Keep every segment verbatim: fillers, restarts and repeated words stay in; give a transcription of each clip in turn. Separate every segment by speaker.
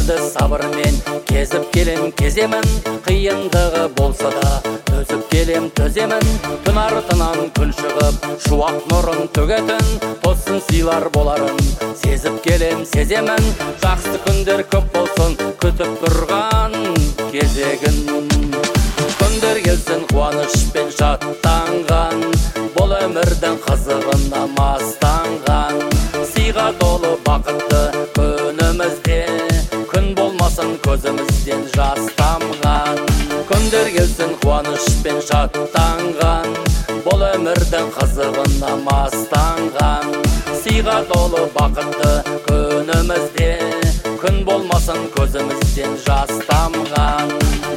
Speaker 1: өмірді сабырмен кезіп келем кеземін, қиындығы болса да төзіп келем төземін. Түн артынан күн шығып шуақ нұрын төгетін, тосын сыйлар боларын сезіп келем сеземін. Жақсы күндер көп болсын күтіп тұрған кезегін. Күндер келсін қуанышпен шаттанған, бұл өмірдің қызығына мастанған. Сыйға толы бақытты күнімізде, күн болмасын көзімізден жас тамған. Күндер келсін қуанышпен шаттанған, бұл өмірдің қызығына мастанған. Сыйға толы бақытты күнімізде, күн болмасын көзімізден жас тамған.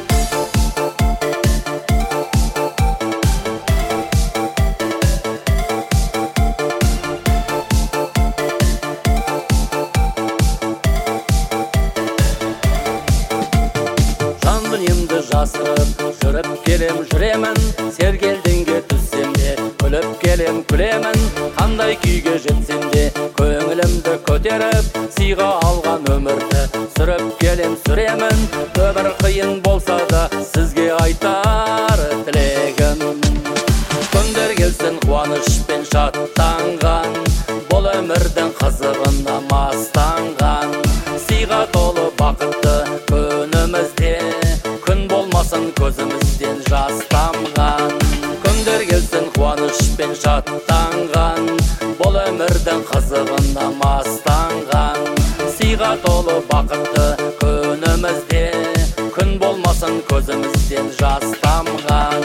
Speaker 1: Дүниемді жасырып жүріп келем жүремін, сергелдеңге түссем де күліп келем күлемін. Қандай күйге жетсем де көңілімді көтеріп, сыйға алған өмірді сүріп келем сүремін. Өмір қиын болса да сізге айтар тілегім. Күндер келсін қуанышпен шаттанған, бұл өмірдің қызығына мастанған. Сыйға толы бақытты күнімізде, күн болмасын көзімізден жас тамған. Күндер келсін қуанышпен шаттанған, бұл өмірдің қызығына мастанған. Сыйға толы бақытты күнімізде, күн болмасын көзімізден жас тамған.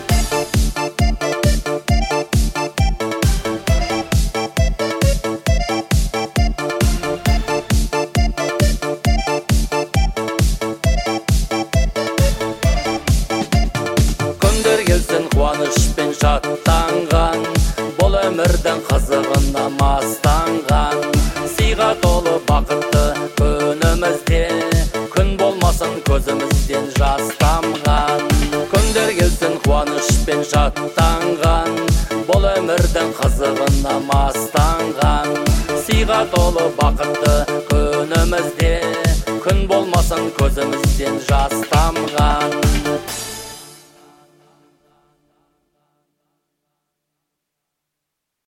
Speaker 1: Күндер келсін қуанышпен шаттанған, бұл өмірдің қызығына мастанған. Сыйға толы бақытты күнімізде, күн болмасын көзімізден жас тамған. Күндер келсін қуанышпен шаттанған, бұл өмірдің қызығына мастанған. Сыйға толы бақытты күнімізде, күн болмасын көзімізден жас тамған.